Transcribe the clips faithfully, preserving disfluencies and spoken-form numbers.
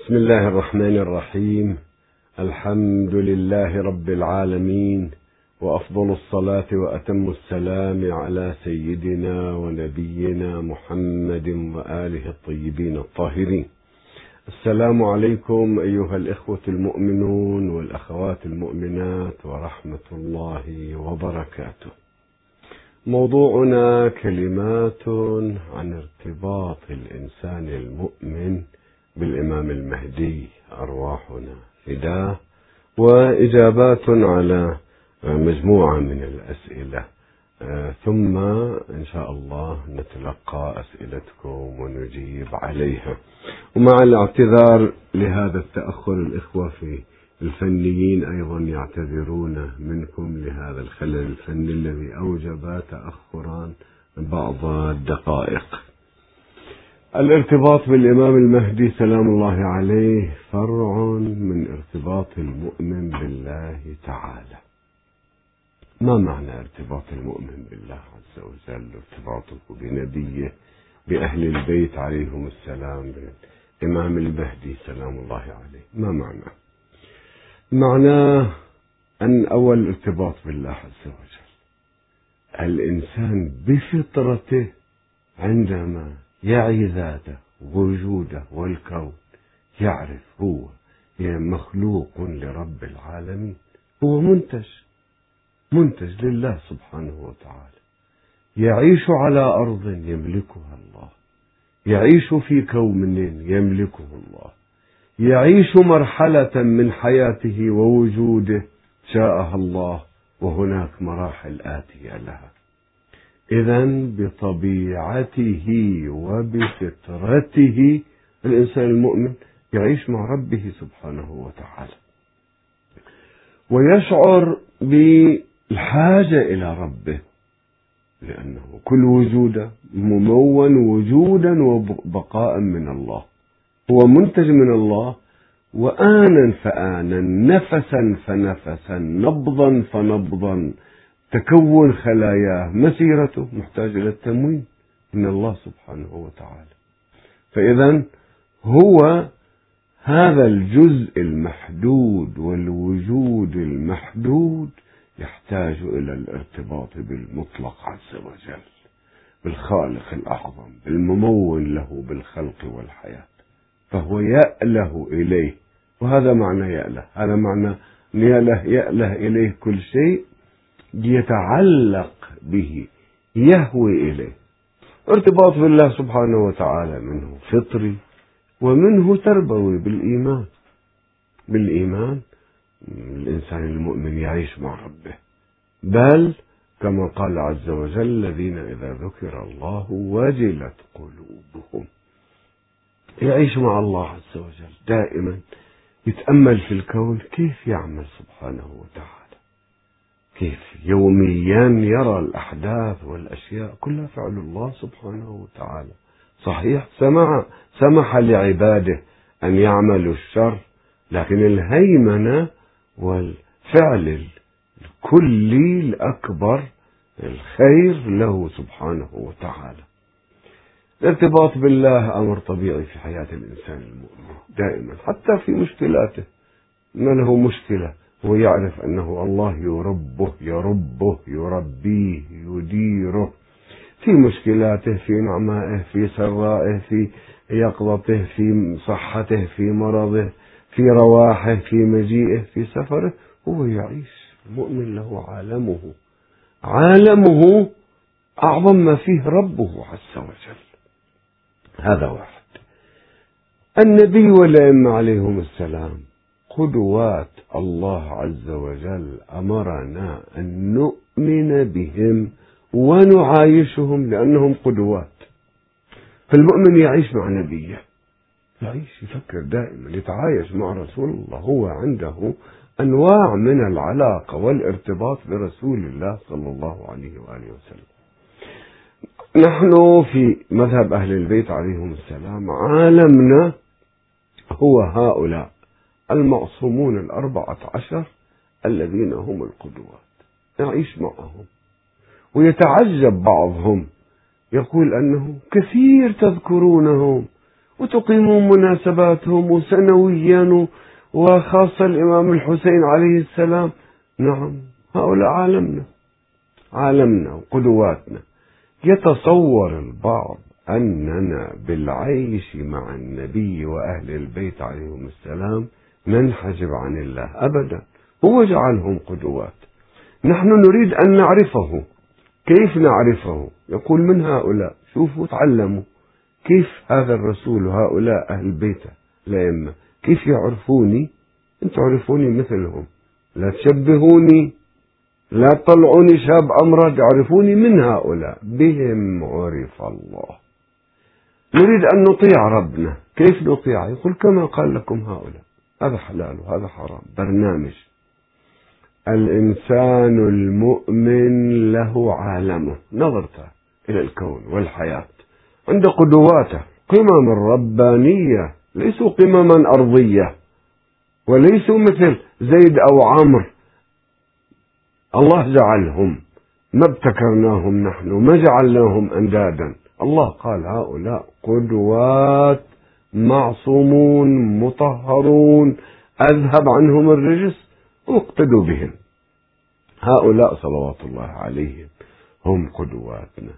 بسم الله الرحمن الرحيم. الحمد لله رب العالمين، وأفضل الصلاة وأتم السلام على سيدنا ونبينا محمد وآله الطيبين الطاهرين. السلام عليكم أيها الإخوة المؤمنون والأخوات المؤمنات ورحمة الله وبركاته. موضوعنا كلمات عن ارتباط الإنسان المؤمن بالإمام المهدي أرواحنا فداه، وإجابات على مجموعة من الأسئلة، ثم إن شاء الله نتلقى أسئلتكم ونجيب عليها. ومع الاعتذار لهذا التأخر، الإخوة في الفنيين أيضا يعتذرون منكم لهذا الخلل الفني الذي أوجب تأخرا بعض الدقائق. الارتباط بالإمام المهدي سلام الله عليه فرع من ارتباط المؤمن بالله تعالى. ما معنى ارتباط المؤمن بالله عز وجل؟ ارتباطه بنبيه، بأهل البيت عليهم السلام، بالإمام المهدي سلام الله عليه. ما معنى؟ معناه أن أول ارتباط بالله عز وجل، الإنسان بفطرته عندما يعي ذاته وجوده والكون يعرف هو مخلوق لرب العالمين، هو منتج منتج لله سبحانه وتعالى، يعيش على أرض يملكها الله، يعيش في كون يملكه الله، يعيش مرحلة من حياته ووجوده شاءها الله، وهناك مراحل آتية لها. إذن بطبيعته وبفطرته الإنسان المؤمن يعيش مع ربه سبحانه وتعالى، ويشعر بالحاجة إلى ربه، لأنه كل وجوده ممون وجودا وبقاء من الله، هو منتج من الله، وآنا فآنا، نفسا فنفسا، نبضا فنبضا، تكون خلاياه، مسيرته محتاج إلى التموين من الله سبحانه وتعالى. فإذا هو هذا الجزء المحدود والوجود المحدود يحتاج إلى الارتباط بالمطلق عز وجل، بالخالق الأعظم، بالممول له بالخلق والحياة، فهو يأله إليه. وهذا معنى يأله، هذا معنى يأله, يأله إليه كل شيء يتعلق به، يهوي إليه. ارتباط بالله سبحانه وتعالى منه فطري ومنه تربوي بالإيمان. بالإيمان الإنسان المؤمن يعيش مع ربه، بل كما قال عز وجل: الذين إذا ذكر الله وجلت قلوبهم. يعيش مع الله عز وجل دائما، يتأمل في الكون كيف يعمل سبحانه وتعالى، كيف يوميا يرى الأحداث والأشياء كلها فعل الله سبحانه وتعالى. صحيح سمح, سمح لعباده أن يعملوا الشر، لكن الهيمنة والفعل الكلي الأكبر الخير له سبحانه وتعالى. الارتباط بالله أمر طبيعي في حياة الإنسان المؤمن دائما، حتى في مشكلاته. ما له مشكلة هو يعرف أنه الله يربه يربه يربيه يديره في مشكلاته، في نعمائه، في سرائه، في يقظته، في صحته، في مرضه، في رواحه، في مجيئه، في سفره. هو يعيش، المؤمن له عالمه، عالمه أعظم ما فيه ربه عز وجل. هذا واحد. النبي والأئمة عليهم السلام قدوات الله عز وجل، أمرنا أن نؤمن بهم ونعايشهم لأنهم قدوات. فالمؤمن يعيش مع نبيه، يعيش يفكر دائما، يتعايش مع رسول الله، هو عنده أنواع من العلاقة والارتباط برسول الله صلى الله عليه وآله وسلم. نحن في مذهب أهل البيت عليهم السلام عالمنا هو هؤلاء المعصومون الأربعة عشر الذين هم القدوات، نعيش معهم. ويتعجب بعضهم، يقول أنه كثير تذكرونهم وتقيمون مناسباتهم وسنويا، وخاصة الإمام الحسين عليه السلام. نعم، هؤلاء عالمنا عالمنا وقدواتنا. يتصور البعض أننا بالعيش مع النبي وأهل البيت عليهم السلام ننحجب عن الله. أبدا، هو جعلهم قدوات، نحن نريد أن نعرفه. كيف نعرفه؟ يقول من هؤلاء، شوفوا تعلموا كيف هذا الرسول وهؤلاء أهل بيته الأئمة كيف يعرفوني. أنتم تعرفوني مثلهم، لا تشبهوني، لا تطلعوني شاب أمرد، يعرفوني من هؤلاء، بهم عرف الله. نريد أن نطيع ربنا. كيف نطيع؟ يقول كما قال لكم هؤلاء، هذا حلال وهذا حرام، برنامج. الإنسان المؤمن له عالمه، نظرته إلى الكون والحياة، عند قدواته قمم الربانية، ليسوا قمما أرضية، وليسوا مثل زيد أو عمرو. الله جعلهم، ما ابتكرناهم نحن، ما جعلناهم أندادا. الله قال هؤلاء قدوات معصومون مطهرون، أذهب عنهم الرجس واقتدوا بهم. هؤلاء صلوات الله عليهم هم قدواتنا.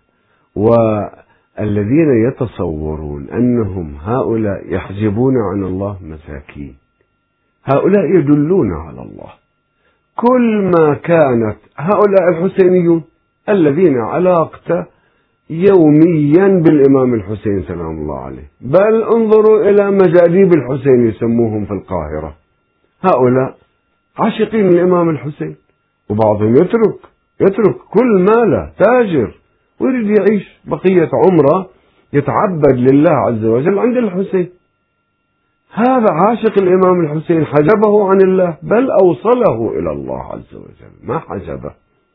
والذين يتصورون أنهم هؤلاء يحجبون عن الله مساكين، هؤلاء يدلون على الله. كل ما كانت هؤلاء الحسينيون الذين علاقته يوميا بالإمام الحسين سلام الله عليه، بل انظروا إلى مجاديب الحسين يسموهم في القاهرة، هؤلاء عاشقين الإمام الحسين، وبعضهم يترك يترك كل ماله، تاجر، ويريد يعيش بقية عمره يتعبد لله عز وجل عند الحسين. هذا عاشق الإمام الحسين حجبه عن الله، بل أوصله إلى الله عز وجل، ما حجبه.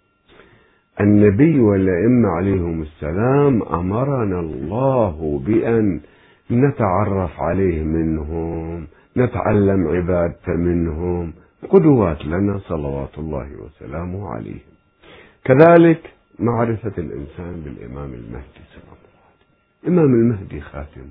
النبي والأئمة عليهم السلام أمرنا الله بأن نتعرف عليه منهم، نتعلم عبادته منهم، قدوات لنا صلوات الله وسلامه عليهم. كذلك معرفة الإنسان بالإمام المهدي سلام الله عليه. الإمام المهدي خاتم،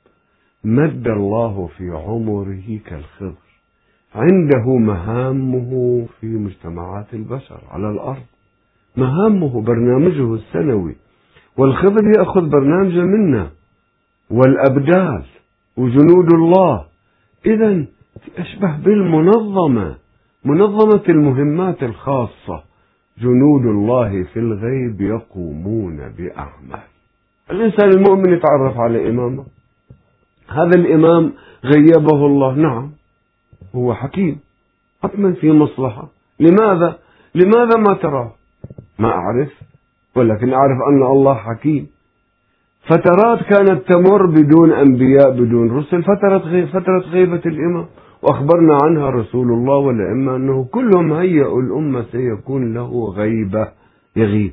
مد الله في عمره كالخضر، عنده مهامه في مجتمعات البشر على الأرض، مهامه برنامجه السنوي، والخضر يأخذ برنامجه منا، والأبدال وجنود الله. إذن أشبه بالمنظمة، منظمة المهمات الخاصة، جنود الله في الغيب يقومون بأعمال. الإنسان المؤمن يتعرف على إمامه، هذا الإمام غيبه الله، نعم هو حكيم، حتما في مصلحة. لماذا؟ لماذا ما تراه؟ ما أعرف، ولكن أعرف أن الله حكيم. فترات كانت تمر بدون أنبياء بدون رسل، فترة غيب فترة غيبة الإمام، وأخبرنا عنها رسول الله والأئمة أنه كلهم هيئوا الأمة سيكون له غيبة، يغيب.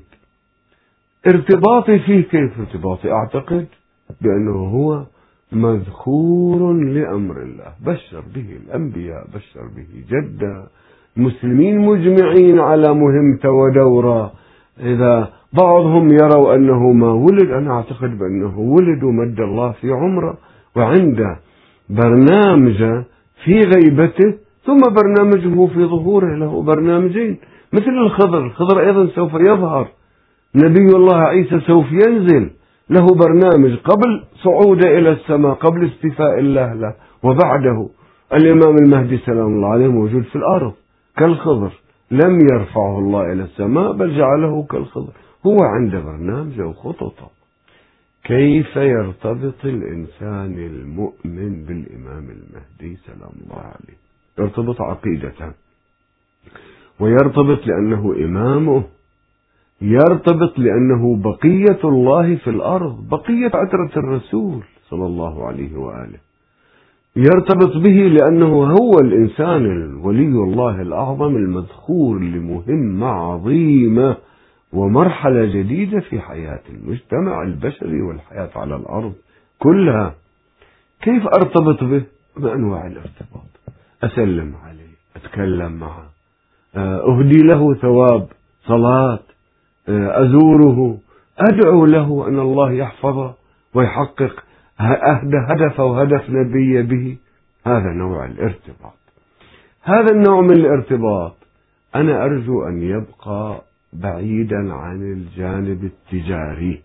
ارتباطي فيه كيف ارتباطي؟ أعتقد بأنه هو مذكور لأمر الله، بشر به الأنبياء، بشر به جدا، مسلمين مجمعين على مهمته ودوره. إذا بعضهم يروا أنه ما ولد، أنا أعتقد بأنه ولد ومد الله في عمره، وعنده برنامجه في غيبته، ثم برنامجه في ظهوره، له برنامجين مثل الخضر. الخضر أيضا سوف يظهر، نبي الله عيسى سوف ينزل، له برنامج قبل صعوده إلى السماء، قبل استيفاء الله له، وبعده الإمام المهدي سلام الله عليه موجود في الأرض كالخضر، لم يرفعه الله إلى السماء بل جعله كالخضر، هو عنده برنامجه وخططه. كيف يرتبط الإنسان المؤمن بالإمام المهدي سلام الله عليه؟ يرتبط عقيدته، ويرتبط لأنه إمامه، يرتبط لأنه بقية الله في الأرض، بقية عترة الرسول صلى الله عليه وآله. يرتبط به لأنه هو الإنسان الولي الله الأعظم المذخور لمهمة عظيمة ومرحلة جديدة في حياة المجتمع البشري والحياة على الأرض كلها. كيف أرتبط به؟ بأنواع الارتباط، أسلم عليه، أتكلم معه، أهدي له ثواب صلاة، أزوره، أدعو له أن الله يحفظه ويحقق أهدى هدف وهدف نبي به، هذا نوع الارتباط. هذا النوع من الارتباط أنا أرجو أن يبقى بعيدا عن الجانب التجاري.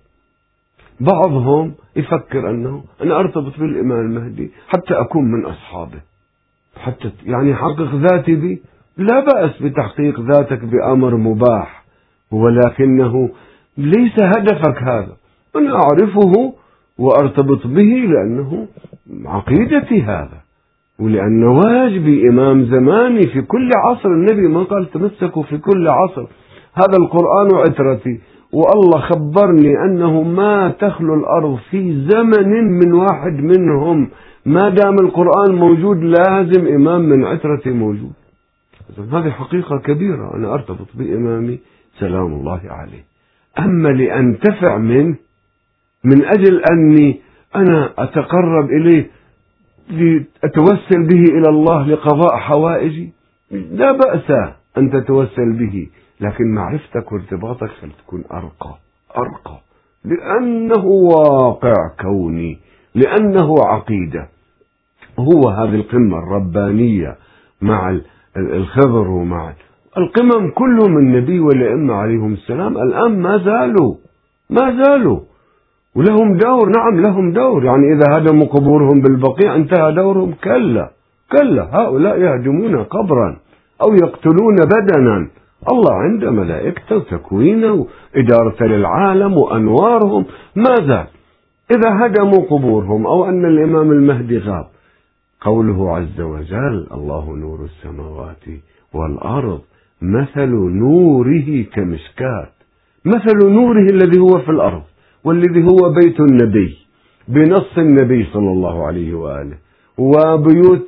بعضهم يفكر أنه أنا أرتبط بالإمام المهدي حتى أكون من أصحابه، حتى يعني حقق ذاتي به. لا بأس بتحقيق ذاتك بأمر مباح، ولكنه ليس هدفك هذا. أنا أعرفه وأرتبط به لأنه عقيدتي هذا، ولأن واجبي إمام زماني في كل عصر. النبي ما قال تمسكوا في كل عصر، هذا القرآن عترتي، والله خبرني أنه ما تخلو الأرض في زمن من واحد منهم، ما دام القرآن موجود لازم إمام من عترتي موجود. هذه حقيقة كبيرة، أنا أرتبط بإمامي سلام الله عليه. أما لأنتفع منه من أجل أني أنا أتقرب إليه لأتوسل به إلى الله لقضاء حوائجي، لا بأس أن تتوسل به، لكن معرفتك وارتباطك فلتكون أرقى أرقى، لأنه واقع كوني، لأنه عقيدة. هو هذه القمة الربانية مع الخضر ومع القمم كلهم النبي والأئمة عليهم السلام الآن ما زالوا ما زالوا ولهم دور. نعم لهم دور، يعني إذا هدموا قبورهم بالبقيع انتهى دورهم؟ كلا كلا، هؤلاء يهدمون قبرا أو يقتلون بدنا، الله عنده ملائكته وتكوينه وإدارة للعالم وأنوارهم ما زال. إذا هدموا قبورهم أو أن الإمام المهدي غاب، قوله عز وجل الله نور السماوات والأرض مثل نوره كمشكاة، مثل نوره الذي هو في الأرض والذي هو بيت النبي بنص النبي صلى الله عليه وآله، وبيوت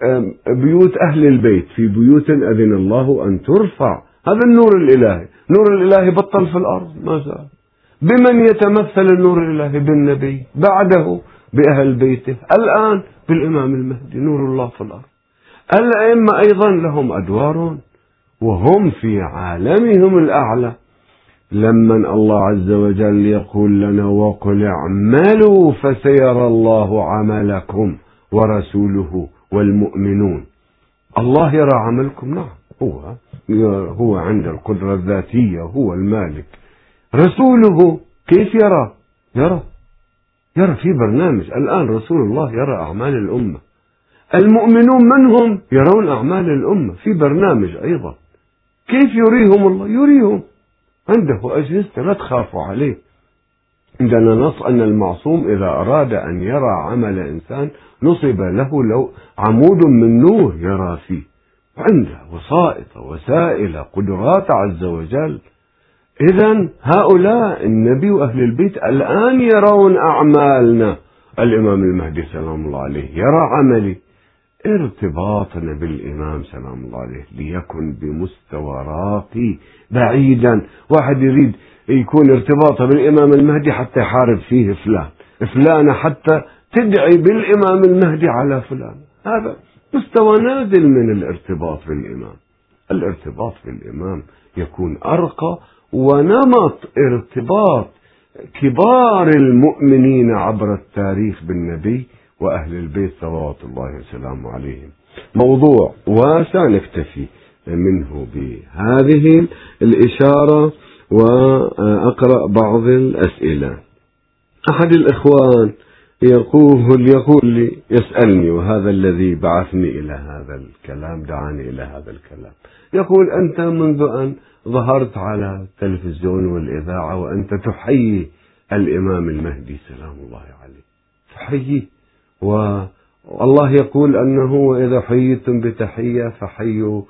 بيوت أهل البيت في بيوت أذن الله أن ترفع. هذا النور الإلهي، نور الإلهي بطل في الأرض ما زال. بمن يتمثل النور الإلهي؟ بالنبي، بعده بأهل بيته، الآن بالإمام المهدي نور الله في الأرض. الأئمة أيضا لهم أدوار وهم في عالمهم الأعلى. لما الله عز وجل يقول لنا وقل اعملوا فسيرى الله عملكم ورسوله والمؤمنون، الله يرى عملكم. نعم هو هو عند القدرة الذاتية، هو المالك. رسوله كيف يرى؟ يرى يرى في برنامج. الآن رسول الله يرى أعمال الأمة. المؤمنون من هم؟ يرون أعمال الأمة في برنامج أيضا. كيف يريهم الله؟ يريهم عنده أجهزة، لا تخافوا عليه. عندنا نص أن المعصوم إذا أراد أن يرى عمل إنسان نصب له لو عمود من نور يرى فيه، عنده وسائط وسائل قدرات عز وجل. إذن هؤلاء النبي وأهل البيت الآن يرون أعمالنا. الإمام المهدي سلام الله عليه يرى عملي. ارتباطنا بالإمام سلام الله عليه ليكن بمستوى راقي بعيدا. واحد يريد يكون ارتباطه بالإمام المهدي حتى يحارب فيه فلان فلان، حتى تدعي بالإمام المهدي على فلان. هذا مستوى نازل من الارتباط بالإمام. الارتباط بالإمام يكون أرقى، ونمط ارتباط كبار المؤمنين عبر التاريخ بالنبي وأهل البيت صلوات الله وسلامه عليهم. موضوع واسع نكتفي منه بهذه الإشارة وأقرأ بعض الأسئلة. أحد الإخوان يقول يقول لي يسألني، وهذا الذي بعثني إلى هذا الكلام دعاني إلى هذا الكلام، يقول أنت منذ أن ظهرت على التلفزيون والإذاعة وأنت تحيي الإمام المهدي سلام الله عليه، تحييه، والله يقول أنه وإذا حييتم بتحية فحيوا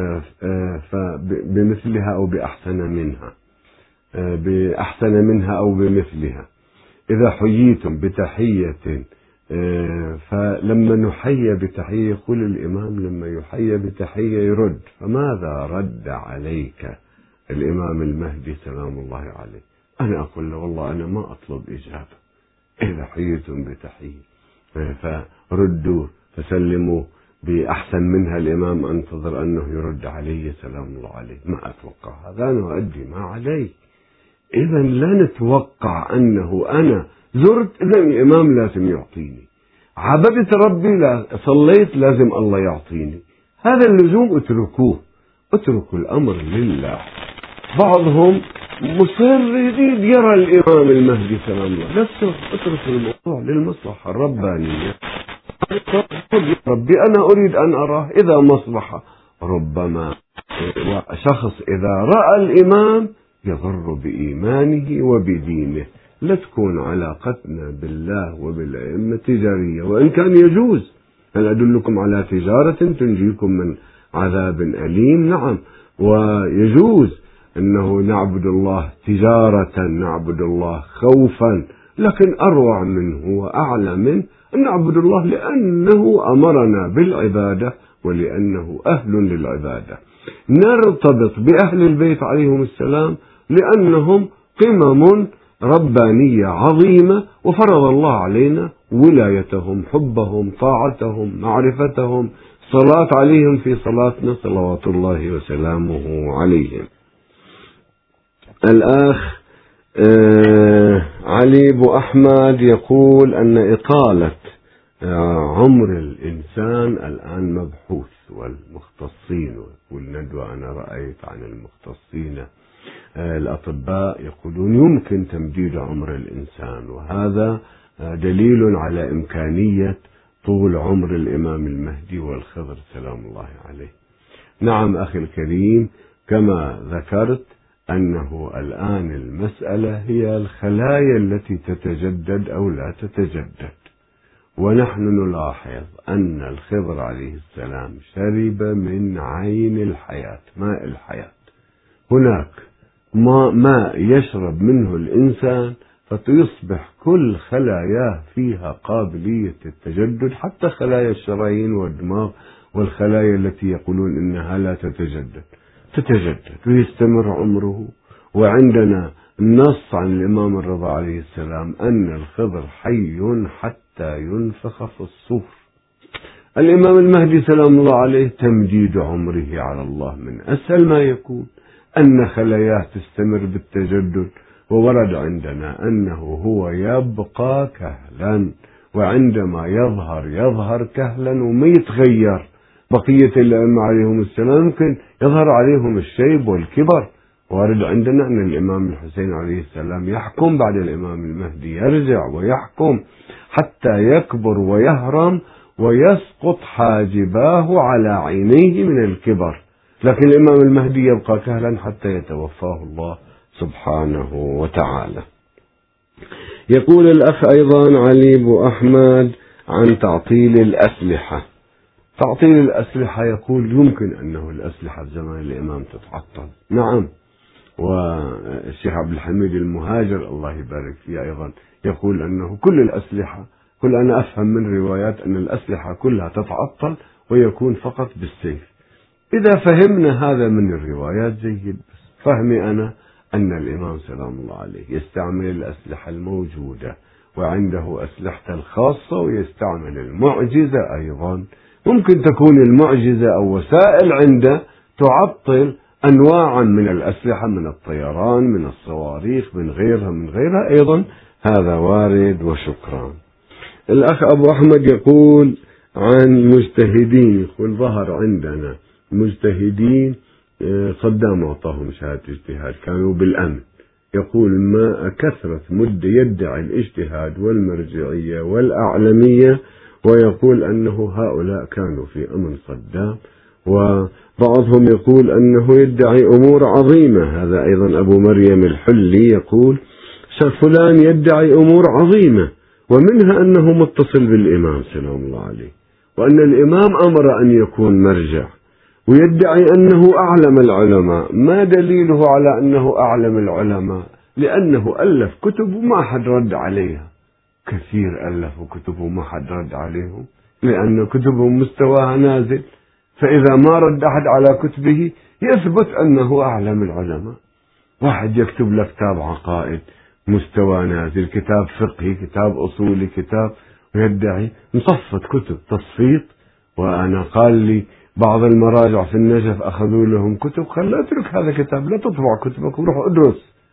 بمثلها أو بأحسن منها، بأحسن منها أو بمثلها. إذا حييتم بتحية، فلما نحيي بتحية يقول الإمام لما يحيي بتحية يرد، فماذا رد عليك الإمام المهدي سلام الله عليه؟ أنا أقول له والله أنا ما أطلب إجابة. إذا حييتم بتحية فردوا فسلموا بأحسن منها، الإمام أنتظر أنه يرد علي سلام الله عليه. ما أتوقع هذا، أنا أؤدي ما علي. إذا لا نتوقع أنه أنا زرت إذا الإمام لازم يعطيني، عبدت ربي لا صليت لازم الله يعطيني. هذا اللزوم اتركوه، اتركوا الأمر لله. بعضهم مصر يريد يرى الإمام المهدي سلام الله، لا اترك الموضوع للمصلحة الربانية. ربي أنا أريد أن أراه إذا مصلحة، ربما شخص إذا رأى الإمام يضر بإيمانه وبدينه. لا تكون علاقتنا بالله وبالأئمة تجارية، وإن كان يجوز. هل أدلكم على تجارة تنجيكم من عذاب أليم؟ نعم، ويجوز أنه نعبد الله تجارة، نعبد الله خوفا، لكن أروع منه وأعلى منه أن نعبد الله لأنه أمرنا بالعبادة ولأنه أهل للعبادة. نرتبط بأهل البيت عليهم السلام لأنهم قمم ربانية عظيمة، وفرض الله علينا ولايتهم، حبهم، طاعتهم، معرفتهم، صلاة عليهم في صلاتنا صلوات الله وسلامه عليهم. الأخ آه علي بو أحمد يقول أن إطالة آه عمر الإنسان الآن مبحوث، والمختصين والندوة أنا رأيت عن المختصين آه الأطباء يقولون يمكن تمديد عمر الإنسان، وهذا آه دليل على إمكانية طول عمر الإمام المهدي والخضر سلام الله عليه. نعم أخي الكريم، كما ذكرت أنه الآن المسألة هي الخلايا التي تتجدد أو لا تتجدد، ونحن نلاحظ أن الخضر عليه السلام شرب من عين الحياة، ماء الحياة. هناك ماء يشرب منه الإنسان فتصبح كل خلاياه فيها قابلية التجدد، حتى خلايا الشرايين والدماغ والخلايا التي يقولون إنها لا تتجدد تتجدد ويستمر عمره. وعندنا نص عن الإمام الرضا عليه السلام أن الخضر حي حتى ينفخ في الصور. الإمام المهدي سلام الله عليه تمديد عمره على الله من أسهل ما يكون، أن خلاياه تستمر بالتجدد، وورد عندنا أنه هو يبقى كهلا، وعندما يظهر يظهر كهلا وما يتغير. بقية الأئمة عليهم السلام يمكن يظهر عليهم الشيب والكبر. وارد عندنا أن الإمام الحسين عليه السلام يحكم بعد الإمام المهدي، يرجع ويحكم حتى يكبر ويهرم ويسقط حاجباه على عينيه من الكبر، لكن الإمام المهدي يبقى كهلا حتى يتوفاه الله سبحانه وتعالى. يقول الأخ أيضا علي بو أحمد عن تعطيل الأسلحة. تعطيل الأسلحة يقول يمكن أنه الأسلحة في زمان الإمام تتعطل. نعم، والشيخ عبد الحميد المهاجر الله يبارك فيه أيضا يقول أنه كل الأسلحة، كل أنا أفهم من روايات أن الأسلحة كلها تتعطل ويكون فقط بالسيف. إذا فهمنا هذا من الروايات جيد، بس فهمي أنا أن الإمام سلام الله عليه يستعمل الأسلحة الموجودة، وعنده أسلحته الخاصة، ويستعمل المعجزة أيضا. ممكن تكون المعجزة أو وسائل عنده تعطل أنواعا من الأسلحة، من الطيران، من الصواريخ، من غيرها من غيرها أيضا، هذا وارد وشكرا. الأخ أبو أحمد يقول عن مجتهدين، يقول ظهر عندنا مجتهدين صدام أعطاهم شهادة اجتهاد كانوا بالأمن، يقول ما كثرة مدة يدعي الاجتهاد والمرجعية والأعلمية، ويقول أنه هؤلاء كانوا في أمن صدام، وبعضهم يقول أنه يدعي أمور عظيمة. هذا أيضا أبو مريم الحلي يقول فلان يدعي أمور عظيمة، ومنها أنه متصل بالإمام سلام الله عليه، وأن الإمام أمر أن يكون مرجع، ويدعي أنه أعلم العلماء. ما دليله على أنه أعلم العلماء؟ لأنه ألف كتب وما حد رد عليها. كثير ألفوا كتب وما حد رد عليهم، لأن كتبهم مستواها نازل، فإذا ما رد أحد على كتبه يثبت أنه أعلم العلماء. واحد يكتب لك كتاب عقائد مستوى نازل، كتاب فقهي، كتاب أصولي، كتاب، ويدعي مصفت كتب تصفيط. وأنا قال لي بعض المراجع في النجف أخذوا لهم كتب، قال لا اترك هذا كتاب، لا تطبع كتبك وروح ادرس.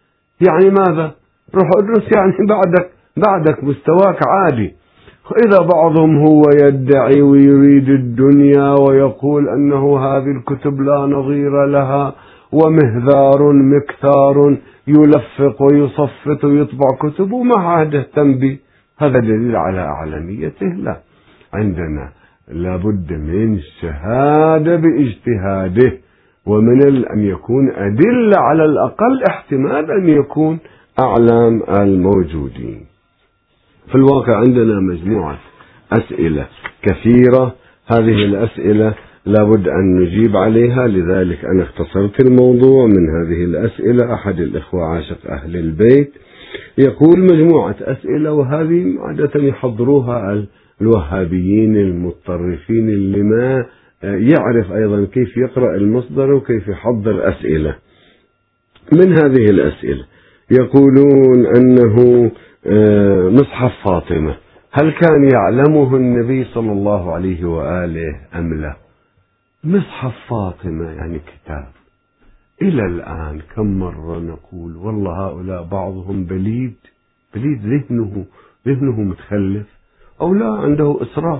يعني ماذا؟ روح ادرس يعني بعدك بعدك مستواك عادي. إذا بعضهم هو يدعي ويريد الدنيا ويقول أنه هذه الكتب لا نظير لها ومهذار مكثار يلفق ويصفت ويطبع كتب وما عاد يهتم به، هذا دليل على أعلميته؟ لا، عندنا لابد من الشهادة باجتهاده، ومن أن يكون أدلة على الأقل احتمال أن يكون أعلام الموجودين. في الواقع عندنا مجموعة أسئلة كثيرة، هذه الأسئلة لابد أن نجيب عليها، لذلك أنا اختصرت الموضوع من هذه الأسئلة. أحد الإخوة عاشق أهل البيت يقول مجموعة أسئلة، وهذه عادة يحضروها الوهابيين المتطرفين اللي ما يعرف أيضا كيف يقرأ المصدر وكيف يحضر أسئلة. من هذه الأسئلة يقولون أنه مصحف فاطمة هل كان يعلمه النبي صلى الله عليه وآله أم لا؟ مصحف فاطمة يعني كتاب، إلى الآن كم مرة نقول والله هؤلاء بعضهم بليد بليد ذهنه ذهنه متخلف أو لا عنده إسراف.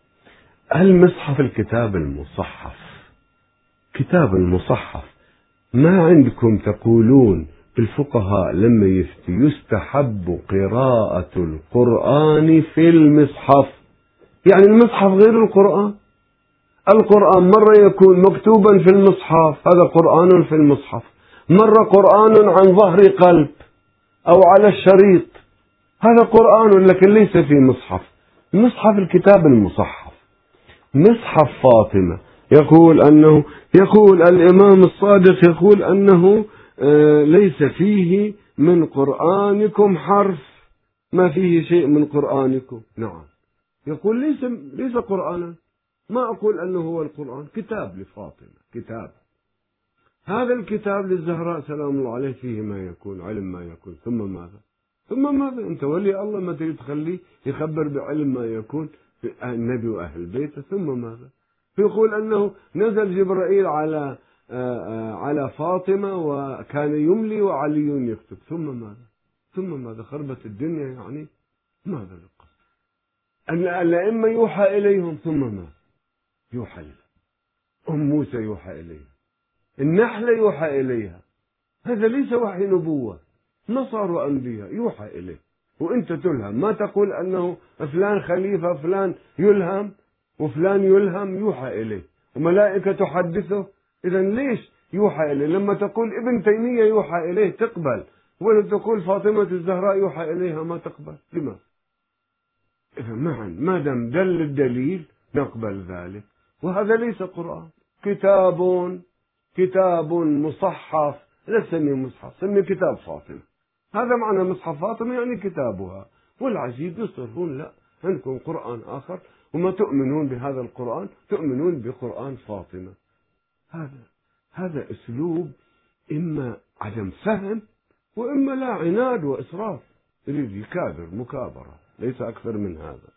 المصحف الكتاب المصحف، كتاب المصحف، ما عندكم تقولون الفقهاء لما يفتي يستحب قراءة القرآن في المصحف، يعني المصحف غير القرآن. القرآن مرة يكون مكتوبا في المصحف، هذا قرآن في المصحف، مرة قرآن عن ظهر قلب أو على الشريط، هذا قرآن لكن ليس في مصحف. المصحف الكتاب المصحف. مصحف فاطمة يقول أنه يقول الإمام الصادق يقول أنه آه ليس فيه من قرآنكم حرف، ما فيه شيء من قرآنكم. نعم، يقول ليس ليس قرآنا، ما أقول أنه هو القرآن، كتاب لفاطمة، كتاب. هذا الكتاب للزهراء سلام الله عليه فيه ما يكون، علم ما يكون، ثم ماذا؟ ثم ماذا؟ أنت ولي الله ما تريد تخليه يخبر بعلم ما يكون في النبي وأهل بيته، ثم ماذا؟ يقول أنه نزل جبرائيل على على فاطمة وكان يملي وعلي يكتب، ثم ماذا؟ ثم ماذا؟ خربت الدنيا يعني؟ ماذا القصد؟ أن الأئمة يوحى إليهم، ثم ماذا؟ يوحى إليها أم موسى، يوحى إليها النحلة، يوحى إليها. هذا ليس وحي نبوة، ما صاروا أنبياء، يوحى إليه وأنت تلهم. ما تقول أنه فلان خليفة، فلان يلهم وفلان يلهم، يوحى إليه وملائكة تحدثه. إذا ليش يوحى إليه؟ لما تقول ابن تيمية يوحى إليه تقبل، ولا تقول فاطمة الزهراء يوحى إليها ما تقبل؟ لماذا؟ إذا معا ما دام دل الدليل نقبل ذلك. وهذا ليس قرآن، كتاب كتاب مصحف، لا تسميه مصحف، سميه كتاب فاطمة. هذا معنى مصحف فاطمة يعني كتابها. والعجيب يصرون لا، عندكم قرآن آخر وما تؤمنون بهذا القرآن، تؤمنون بقرآن فاطمة. هذا هذا أسلوب إما عدم فهم وإما لا، عناد وإسراف، يريد يكابر مكابرة، ليس أكثر من هذا.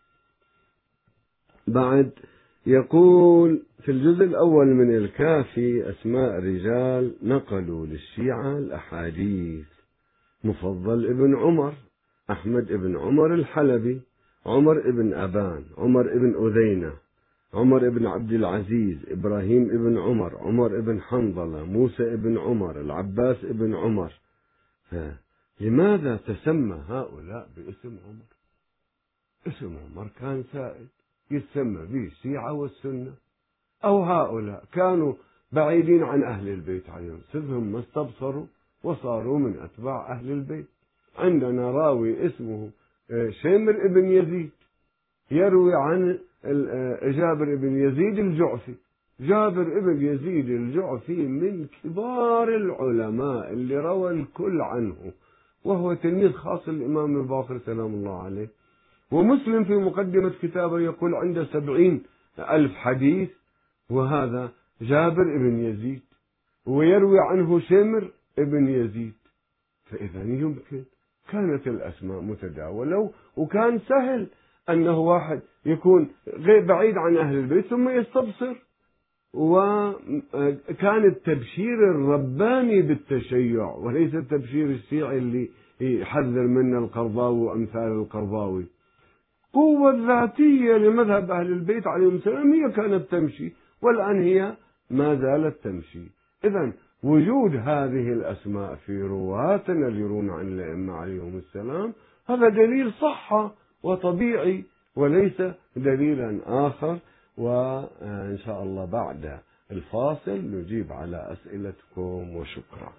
بعد يقول في الجزء الأول من الكافي أسماء رجال نقلوا للشيعة الأحاديث: مفضل ابن عمر، أحمد ابن عمر الحلبي، عمر ابن أبان، عمر ابن أذينة، عمر ابن عبد العزيز، إبراهيم ابن عمر، عمر ابن حنظلة، موسى ابن عمر، العباس ابن عمر. لماذا تسمى هؤلاء باسم عمر؟ اسم عمر كان سائد يسمى به الشيعة والسنة، أو هؤلاء كانوا بعيدين عن أهل البيت عليهم سرهم، ما استبصروا وصاروا من أتباع أهل البيت. عندنا راوي اسمه شمر ابن يزيد يروي عن جابر ابن يزيد الجعفي. جابر ابن يزيد الجعفي من كبار العلماء اللي روى الكل عنه، وهو تلميذ خاص الإمام الباقر سلام الله عليه. ومسلم في مقدمة كتابه يقول عنده سبعين ألف حديث، وهذا جابر ابن يزيد، ويروي عنه شمر ابن يزيد. فإذا يمكن كانت الأسماء متداولة، وكان سهل أنه واحد يكون غير بعيد عن أهل البيت ثم يستبصر وكان التبشير الرباني بالتشيع وليس التبشير الشيعي اللي يحذر منه القرضاوي وأمثال القرضاوي. قوة ذاتية لمذهب أهل البيت عليهم السلام هي كانت تمشي، والآن هي ما زالت تمشي. إذن وجود هذه الأسماء في رواتنا اللي يرون عن الأئمة عليهم السلام هذا دليل صحة وطبيعي وليس دليلا آخر. وإن شاء الله بعد الفاصل نجيب على أسئلتكم، وشكرا.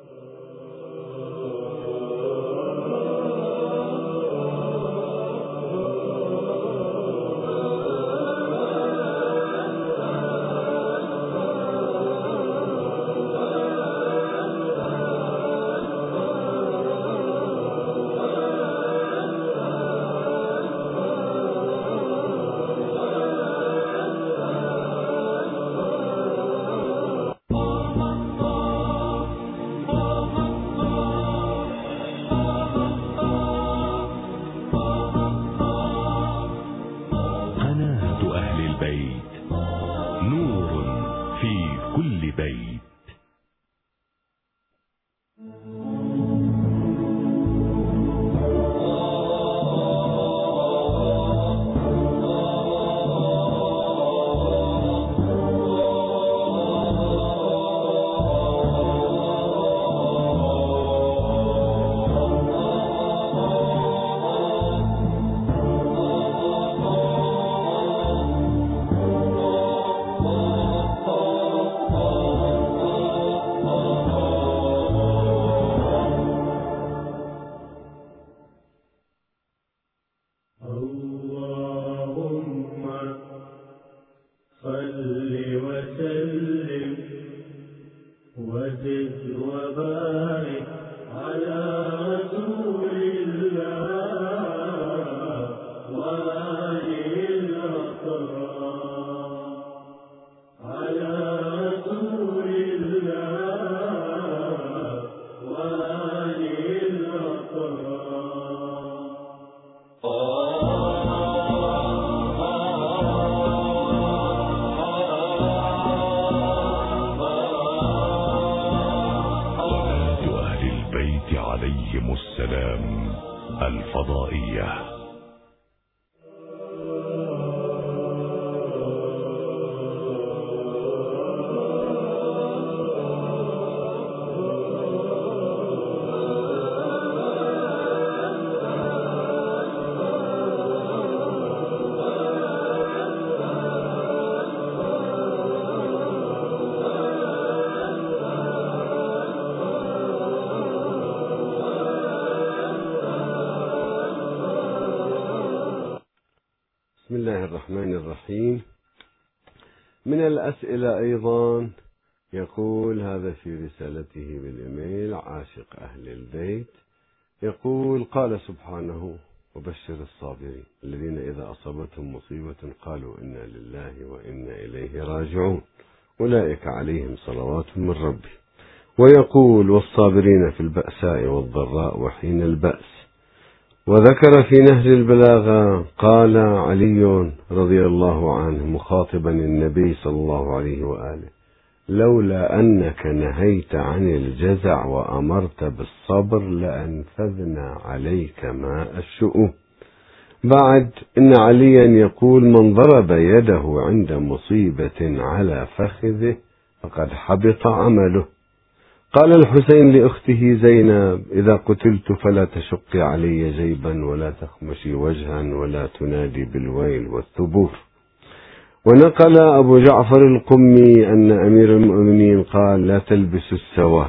عليهم السلام الفضائية. بسم الله الرحمن الرحيم. من الأسئلة أيضا يقول هذا في رسالته بالإيميل عاشق أهل البيت، يقول: قال سبحانه: وبشر الصابرين الذين إذا أصابتهم مصيبة قالوا إنا لله وإنا إليه راجعون أولئك عليهم صلوات من ربهم. ويقول: والصابرين في البأساء والضراء وحين البأس. وذكر في نهج البلاغة قال علي رضي الله عنه مخاطبا النبي صلى الله عليه وآله: لولا أنك نهيت عن الجزع وأمرت بالصبر لأنفذنا عليك ماء الشؤم. بعد إن عليا يقول: من ضرب يده عند مصيبة على فخذه فقد حبط عمله. قال الحسين لأخته زينب: إذا قتلت فلا تشقي علي جيبا ولا تخمشي وجها ولا تنادي بالويل والثبور. ونقل أبو جعفر القمي أن أمير المؤمنين قال: لا تلبسوا السواد.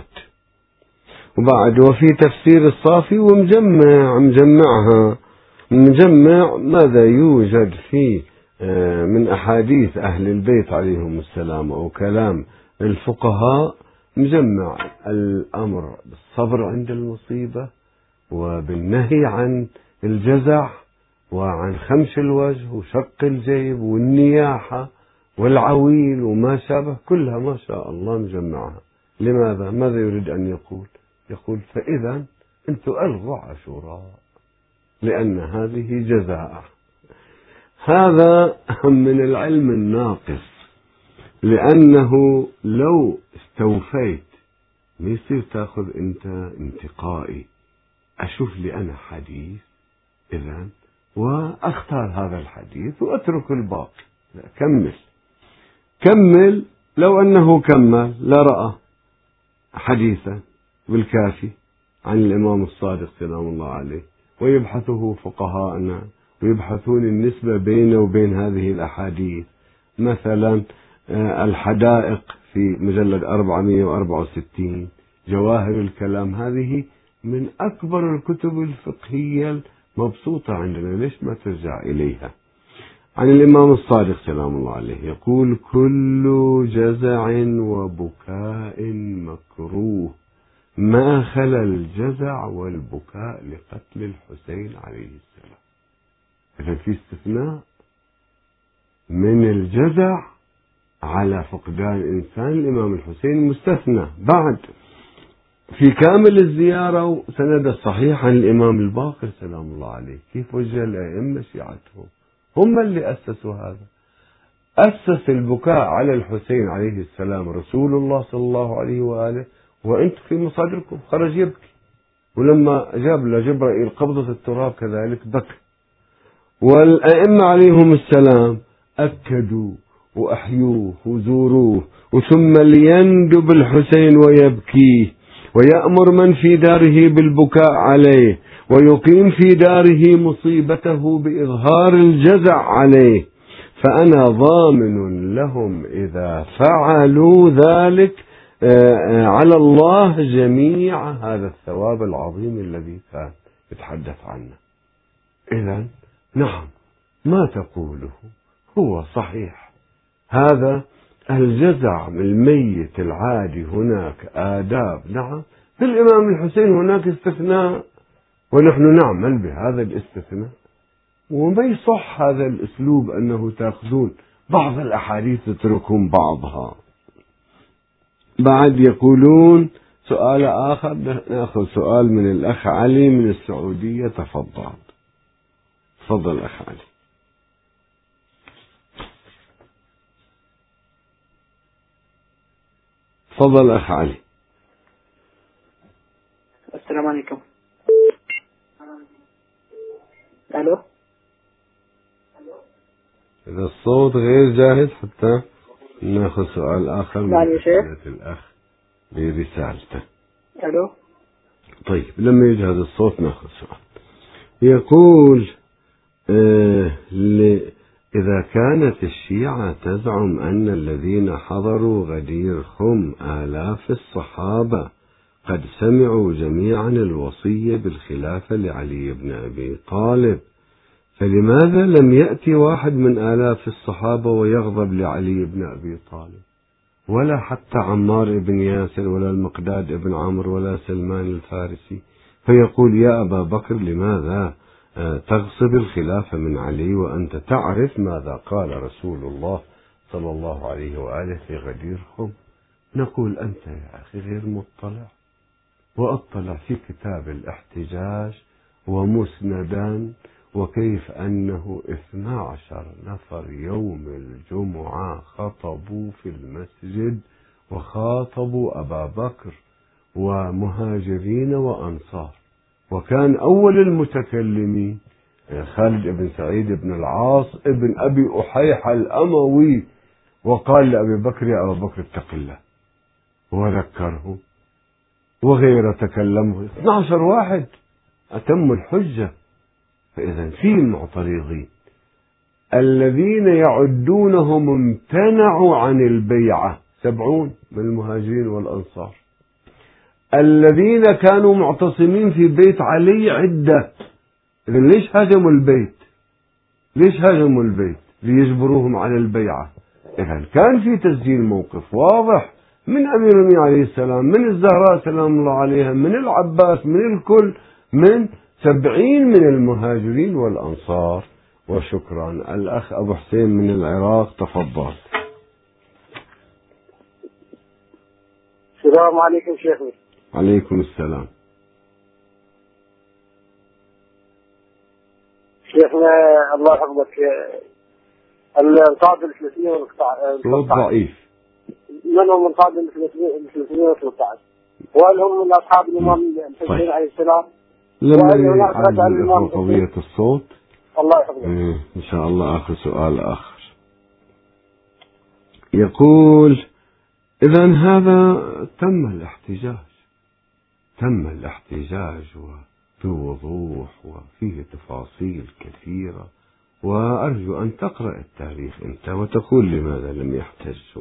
وبعد وفي تفسير الصافي ومجمع مجمعها مجمع ماذا يوجد فيه من أحاديث أهل البيت عليهم السلام أو كلام الفقهاء، مجمع الأمر بالصبر عند المصيبة وبالنهي عن الجزع وعن خمش الوجه وشق الجيب والنياحة والعويل وما شابه، كلها ما شاء الله مجمعها. لماذا؟ ماذا يريد أن يقول؟ يقول: فإذا أنتم ألغوا عاشوراء لأن هذه جزاء. هذا من العلم الناقص، لأنه لو استوفيت ما يصير تأخذ أنت انتقائي، أشوف لي أنا حديث إذن وأختار هذا الحديث وأترك الباقي. لا، كمل كمل. لو أنه كمل لرأى حديثا بالكافي عن الإمام الصادق سلام الله عليه، ويبحثه فقهاءنا ويبحثون النسبة بينه وبين هذه الأحاديث. مثلا الحدائق في مجلد أربعمائة وأربعة وستين، جواهر الكلام، هذه من أكبر الكتب الفقهية المبسوطة عندنا، ليش ما ترجع إليها؟ عن الإمام الصادق سلام الله عليه يقول: كل جزع وبكاء مكروه ما خلا الجزع والبكاء لقتل الحسين عليه السلام. إذا في استثناء من الجزع على فقدان إنسان الإمام الحسين، مستثنى بعد في كامل الزيارة وسند الصحيح عن الإمام الباقر سلام الله عليه. كيف وجه الأئمة شيعتهم؟ هم اللي أسسوا هذا. أسس البكاء على الحسين عليه السلام رسول الله صلى الله عليه وآله، وأنتم في مصادركم خرج يبكي، ولما جاب لجبرائيل قبضة التراب كذلك بكى. والأئمة عليهم السلام أكدوا وأحيوه وزوروه، وثم ليندب الحسين ويبكيه ويأمر من في داره بالبكاء عليه، ويقيم في داره مصيبته بإظهار الجزع عليه. فأنا ضامن لهم إذا فعلوا ذلك على الله جميع هذا الثواب العظيم الذي كان يتحدث عنه. إذن نعم، ما تقوله هو صحيح. هذا الجزع من الميت العادي هناك آداب، نعم. في الإمام الحسين هناك استثناء، ونحن نعمل بهذا الاستثناء. وما يصح هذا الأسلوب أنه تأخذون بعض الأحاديث تتركون بعضها. بعد يقولون سؤال آخر، نأخذ سؤال من الأخ علي من السعودية. تفضل تفضل أخ علي. تفضل أخ علي. السلام عليكم. ألو. إذا الصوت غير جاهز حتى نأخذ سؤال آخر من أسئلة الأخ برسالته. ألو. طيب لما يجهز الصوت نأخذ سؤال. يقول آه إذا كانت الشيعة تزعم أن الذين حضروا غدير خم آلاف الصحابة قد سمعوا جميعا الوصية بالخلافة لعلي بن أبي طالب، فلماذا لم يأتي واحد من آلاف الصحابة ويغضب لعلي بن أبي طالب، ولا حتى عمار بن ياسر ولا المقداد بن عمرو ولا سلمان الفارسي، فيقول يا أبا بكر لماذا تغصب الخلافة من علي وأنت تعرف ماذا قال رسول الله صلى الله عليه وآله في غدير خم؟ نقول أنت يا أخي غير مطلع، وأطلع في كتاب الاحتجاج ومسندا، وكيف أنه اثنا عشر نفر يوم الجمعة خطبوا في المسجد وخاطبوا أبا بكر ومهاجرين وأنصار، وكان أول المتكلمين خالد بن سعيد بن العاص ابن أبي أحيح الأموي، وقال لأبي بكر يا أبا بكر اتق الله، وذكره وغير تكلمه اثنا عشر واحد أتم الحجة. فإذا في المعترضين الذين يعدونهم امتنعوا عن البيعة سبعون من المهاجرين والأنصار، الذين كانوا معتصمين في بيت علي عدة. إذا ليش هاجموا البيت؟ ليش هاجموا البيت؟ ليجبروهم على البيعة. إذا كان في تسجيل موقف واضح من أمير المؤمنين عليه السلام، من الزهراء سلام الله عليها، من العباس، من الكل، من سبعين من المهاجرين والأنصار. وشكرا. الأخ أبو حسين من العراق تفضل. السلام عليكم شيخنا. عليكم السلام. شيخنا الله يحفظك، القاعدة الثلاثية والقطاع صوت ضعيف. من هم من قادة المسلمين وثلاثة عشر؟ وهل هم من أصحاب الإمام الحسين عليه السلام؟ لما يعلم قضية الصوت الله يحفظك. إن شاء الله آخر سؤال آخر. يقول إذا هذا تم الاحتجاج، تم الاحتجاج بوضوح وفيه تفاصيل كثيرة، وأرجو أن تقرأ التاريخ أنت وتقول لماذا لم يحتجوا.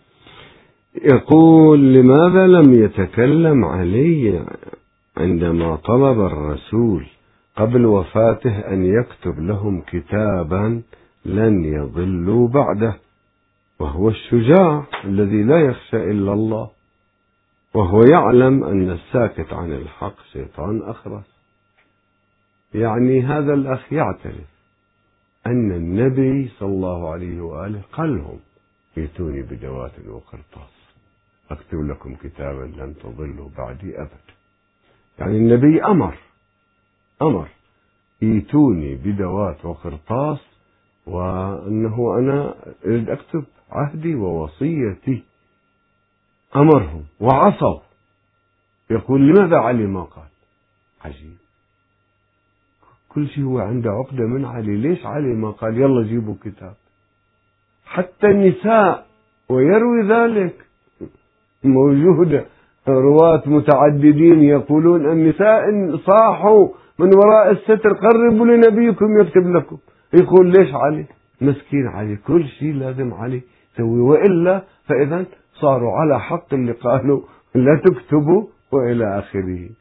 يقول لماذا لم يتكلم علي عندما طلب الرسول قبل وفاته أن يكتب لهم كتابا لن يضلوا بعده، وهو الشجاع الذي لا يخشى إلا الله، وهو يعلم أن الساكت عن الحق شيطان أخرس. يعني هذا الأخ يعترف أن النبي صلى الله عليه وآله قال لهم ائتوني بدوات وقرطاس أكتب لكم كتابا لن تضلوا بعدي أبدا. يعني النبي أمر أمر ائتوني بدوات وقرطاس، وأنه أنا أريد أكتب عهدي ووصيتي. أمرهم وعصوا. يقول لماذا علي ما قال؟ عجيب، كل شيء هو عنده عقدة من علي، ليش علي ما قال يلا جيبوا كتاب؟ حتى النساء ويروي ذلك موجودة رواة متعددين يقولون النساء صاحوا من وراء الستر قربوا لنبيكم يكتب لكم. يقول ليش علي؟ مسكين علي، كل شيء لازم علي يسوي، وإلا فإذا صاروا على حق اللي قالوا لا تكتبوا وإلى آخره.